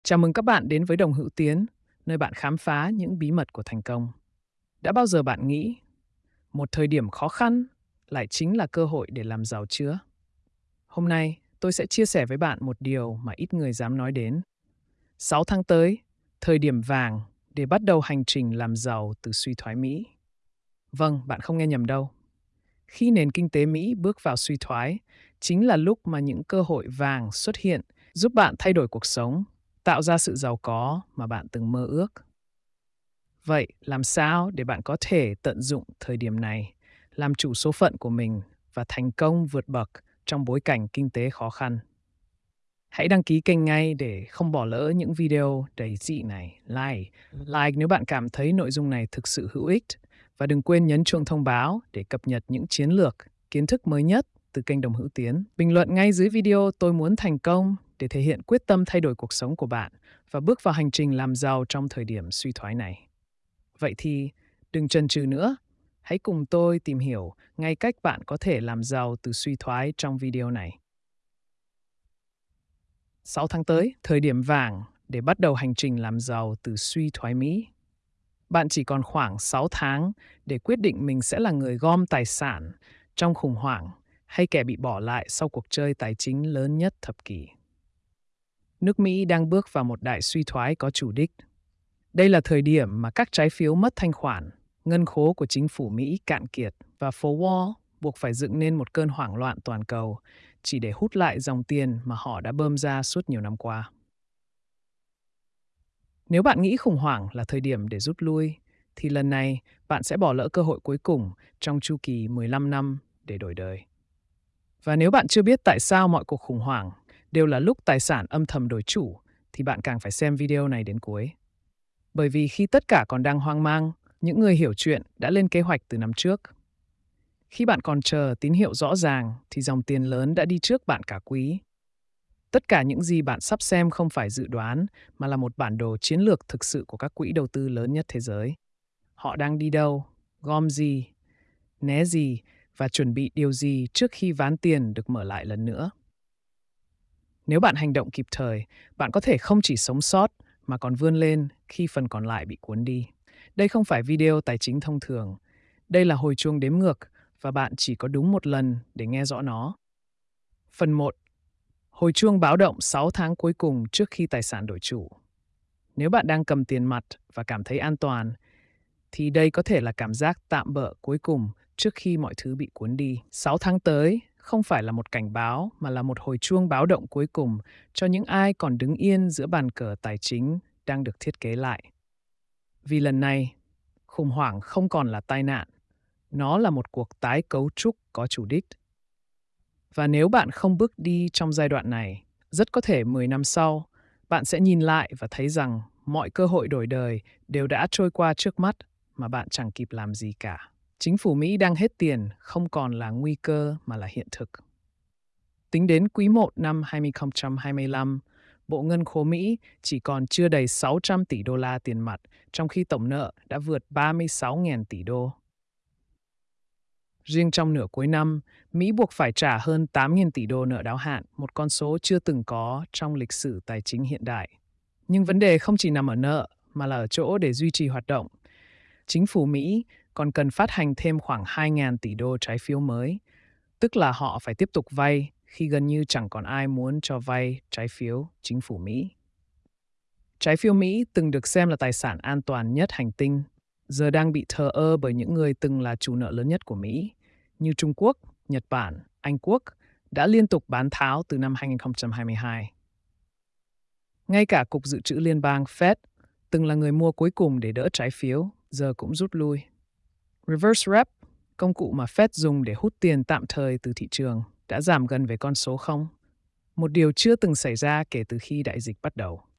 Chào mừng các bạn đến với Đồng Hữu Tiến, nơi bạn khám phá những bí mật của thành công. Đã bao giờ bạn nghĩ một thời điểm khó khăn lại chính là cơ hội để làm giàu chưa? Hôm nay, tôi sẽ chia sẻ với bạn một điều mà ít người dám nói đến. 6 tháng tới, thời điểm vàng để bắt đầu hành trình làm giàu từ suy thoái Mỹ. Vâng, bạn không nghe nhầm đâu. Khi nền kinh tế Mỹ bước vào suy thoái, chính là lúc mà những cơ hội vàng xuất hiện giúp bạn thay đổi cuộc sống, tạo ra sự giàu có mà bạn từng mơ ước. Vậy làm sao để bạn có thể tận dụng thời điểm này, làm chủ số phận của mình và thành công vượt bậc trong bối cảnh kinh tế khó khăn? Hãy đăng ký kênh ngay để không bỏ lỡ những video đầy dị này. Like nếu bạn cảm thấy nội dung này thực sự hữu ích. Và đừng quên nhấn chuông thông báo để cập nhật những chiến lược, kiến thức mới nhất từ kênh Đồng Hữu Tiến. Bình luận ngay dưới video tôi muốn thành công để thể hiện quyết tâm thay đổi cuộc sống của bạn và bước vào hành trình làm giàu trong thời điểm suy thoái này. Vậy thì đừng chần chừ nữa, hãy cùng tôi tìm hiểu ngay cách bạn có thể làm giàu từ suy thoái trong video này. 6 tháng tới, thời điểm vàng để bắt đầu hành trình làm giàu từ suy thoái Mỹ. Bạn chỉ còn khoảng 6 tháng để quyết định mình sẽ là người gom tài sản trong khủng hoảng hay kẻ bị bỏ lại sau cuộc chơi tài chính lớn nhất thập kỷ. Nước Mỹ đang bước vào một đại suy thoái có chủ đích. Đây là thời điểm mà các trái phiếu mất thanh khoản, ngân khố của chính phủ Mỹ cạn kiệt và phố Wall buộc phải dựng nên một cơn hoảng loạn toàn cầu chỉ để hút lại dòng tiền mà họ đã bơm ra suốt nhiều năm qua. Nếu bạn nghĩ khủng hoảng là thời điểm để rút lui, thì lần này bạn sẽ bỏ lỡ cơ hội cuối cùng trong chu kỳ 15 năm để đổi đời. Và nếu bạn chưa biết tại sao mọi cuộc khủng hoảng đều là lúc tài sản âm thầm đổi chủ, thì bạn càng phải xem video này đến cuối. Bởi vì khi tất cả còn đang hoang mang, những người hiểu chuyện đã lên kế hoạch từ năm trước. Khi bạn còn chờ tín hiệu rõ ràng, thì dòng tiền lớn đã đi trước bạn cả quý. Tất cả những gì bạn sắp xem không phải dự đoán, mà là một bản đồ chiến lược thực sự của các quỹ đầu tư lớn nhất thế giới. Họ đang đi đâu, gom gì, né gì và chuẩn bị điều gì trước khi ván tiền được mở lại lần nữa. Nếu bạn hành động kịp thời, bạn có thể không chỉ sống sót mà còn vươn lên khi phần còn lại bị cuốn đi. Đây không phải video tài chính thông thường. Đây là hồi chuông đếm ngược và bạn chỉ có đúng một lần để nghe rõ nó. Phần 1. Hồi chuông báo động 6 tháng cuối cùng trước khi tài sản đổi chủ. Nếu bạn đang cầm tiền mặt và cảm thấy an toàn, thì đây có thể là cảm giác tạm bợ cuối cùng trước khi mọi thứ bị cuốn đi. 6 tháng tới không phải là một cảnh báo mà là một hồi chuông báo động cuối cùng cho những ai còn đứng yên giữa bàn cờ tài chính đang được thiết kế lại. Vì lần này, khủng hoảng không còn là tai nạn, nó là một cuộc tái cấu trúc có chủ đích. Và nếu bạn không bước đi trong giai đoạn này, rất có thể 10 năm sau, bạn sẽ nhìn lại và thấy rằng mọi cơ hội đổi đời đều đã trôi qua trước mắt mà bạn chẳng kịp làm gì cả. Chính phủ Mỹ đang hết tiền không còn là nguy cơ mà là hiện thực. Tính đến quý 1 năm 2025, Bộ Ngân khố Mỹ chỉ còn chưa đầy 600 tỷ đô la tiền mặt, trong khi tổng nợ đã vượt 36.000 tỷ đô. Riêng trong nửa cuối năm, Mỹ buộc phải trả hơn 8.000 tỷ đô nợ đáo hạn, một con số chưa từng có trong lịch sử tài chính hiện đại. Nhưng vấn đề không chỉ nằm ở nợ, mà là ở chỗ để duy trì hoạt động. Chính phủ Mỹ còn cần phát hành thêm khoảng 2.000 tỷ đô trái phiếu mới, tức là họ phải tiếp tục vay khi gần như chẳng còn ai muốn cho vay trái phiếu chính phủ Mỹ. Trái phiếu Mỹ từng được xem là tài sản an toàn nhất hành tinh, giờ đang bị thờ ơ bởi những người từng là chủ nợ lớn nhất của Mỹ, như Trung Quốc, Nhật Bản, Anh Quốc, đã liên tục bán tháo từ năm 2022. Ngay cả Cục Dự trữ Liên bang Fed, từng là người mua cuối cùng để đỡ trái phiếu, giờ cũng rút lui. Reverse rep, công cụ mà Fed dùng để hút tiền tạm thời từ thị trường, đã giảm gần về con số 0, một điều chưa từng xảy ra kể từ khi đại dịch bắt đầu.